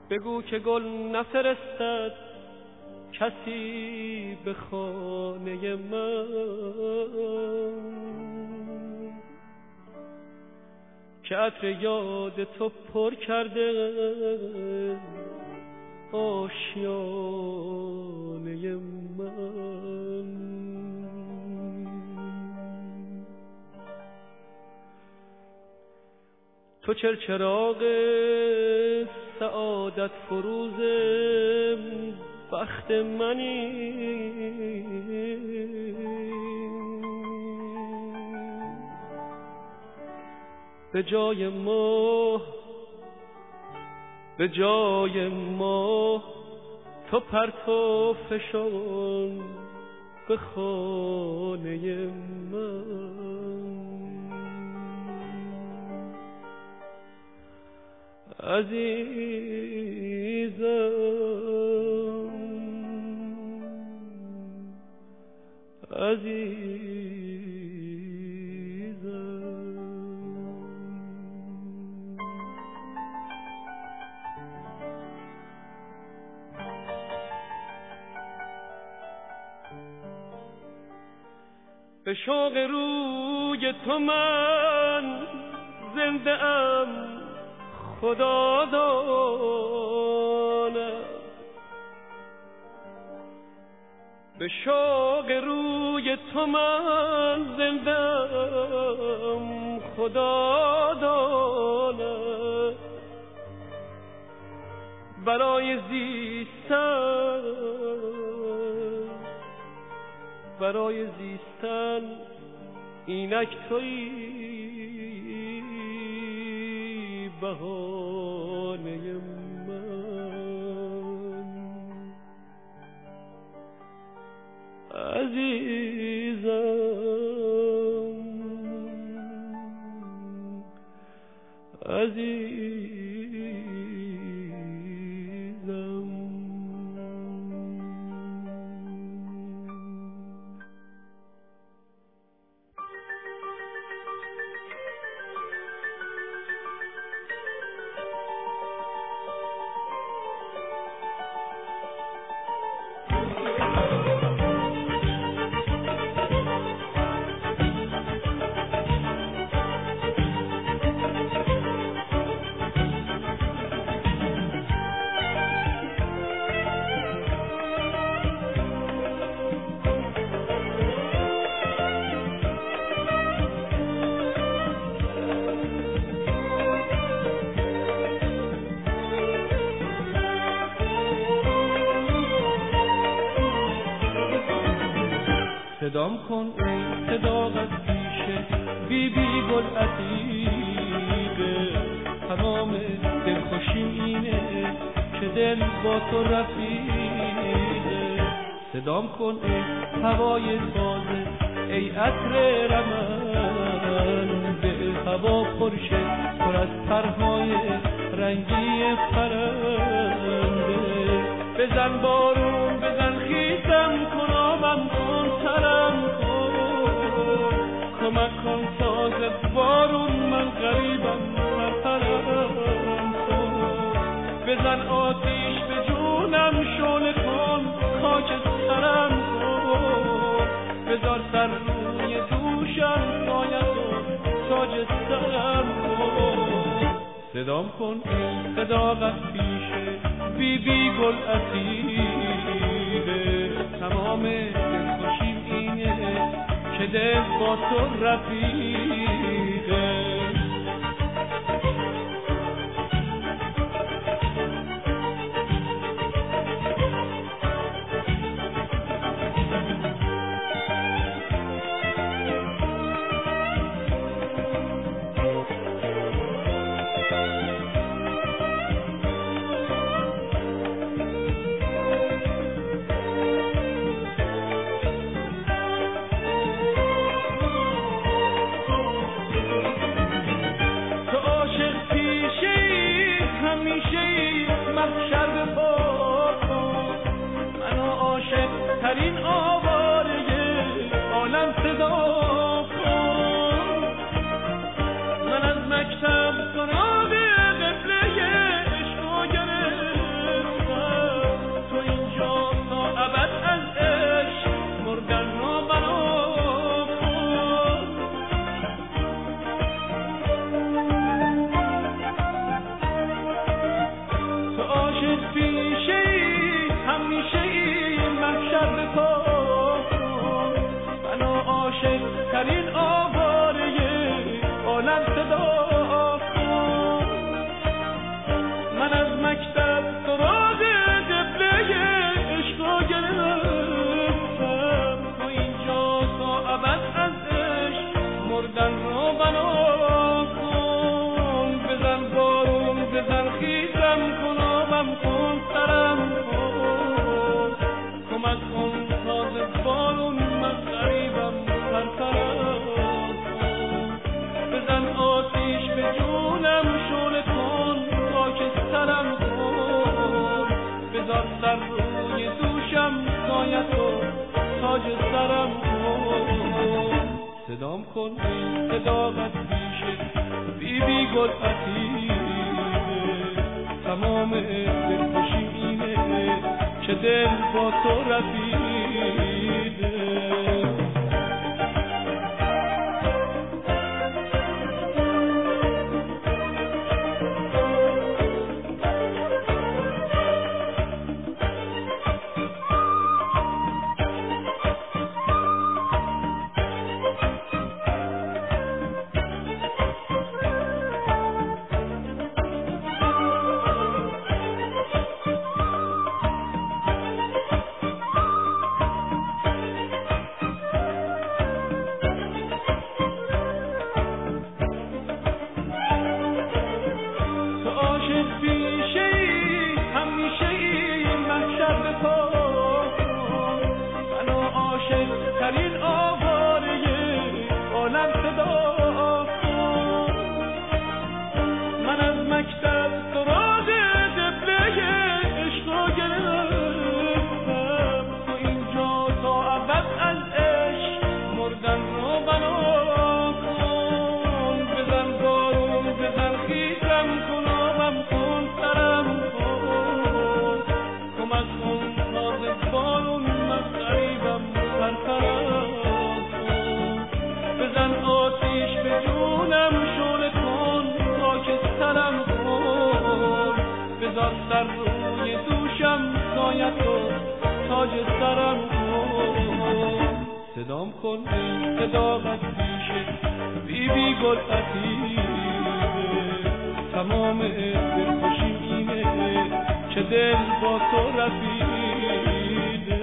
بگو که گل نفرستد کسی به خانه من، که عطر یاد تو پر کرده آشیانه من. تو چراغ سعادت فروز بخت منی، به جای ما تو پرتو فشان به خانه من. به شوق روی تو من زنده ام خدا داند، به شوق روی تو من زنده ام خدا داند. برای زیستن اینک تویی بهانه من. عزیزم صدام کن ای صداقت پیشه بی گل عتیقه، تمام دلخوشیم اینه که دل با تو رفیقه. صدام کن ای هوای تازه ای عطر رمن، به هوا پرشه پر از پرهای رنگی پرنده. بزن بارون بزن خیزم کن آبم کن ترم کن، کمک کن تازه بارون من غریبم سرپرم کن. بزن آتیش به جونم شعله کن خاک سرم کن، بذار سر روی دوشم سایه کن تاج سرم کن. صدام کن ای صداقت پیشه بی گل عتیقه، تمام دلخوشیم اینه که دل با تو رفیقه. مکتب سراغ قبله عشق گرفتم، عالم صدا کن. من از مکتب سراغ قبله عشق گرفتم، تو اینجا تا ابد از عشق مردن رو بنا کن. بزن بارون بزن خیزم کن، آبم کن سرم کن، کمک کن تازه بارون من غریبم پرپرم کن. بزن آتیش به جونم شعله کن، خاک سرم کن. بذار سر روی دوشم سایت و تاج سرم کن. صدام کن صداقت پیشه بی بی گل عتیقه، تمام دلخوشی اینه که دل با تو رفیقه. ترین آواره عالم صدا کن. من از مکتب سراغ قبله عشق گرفتم، تو اینجا تا ابد از عشق مردن رو بنا کن. بزن بارون بزن خیزم کن، آبم کن سرم کن، کمک کن تازه بارون من غریبم پرپرم کن. بزن آتیش به جونم شعله کن، خاک سرم کن. بذار سر روی دوشم سایت و تاج سرم کن. صدام کن صداقت پیشه بی بی گل عتیقه، تمام دلخوشی اینه که دل با تو رفیقه.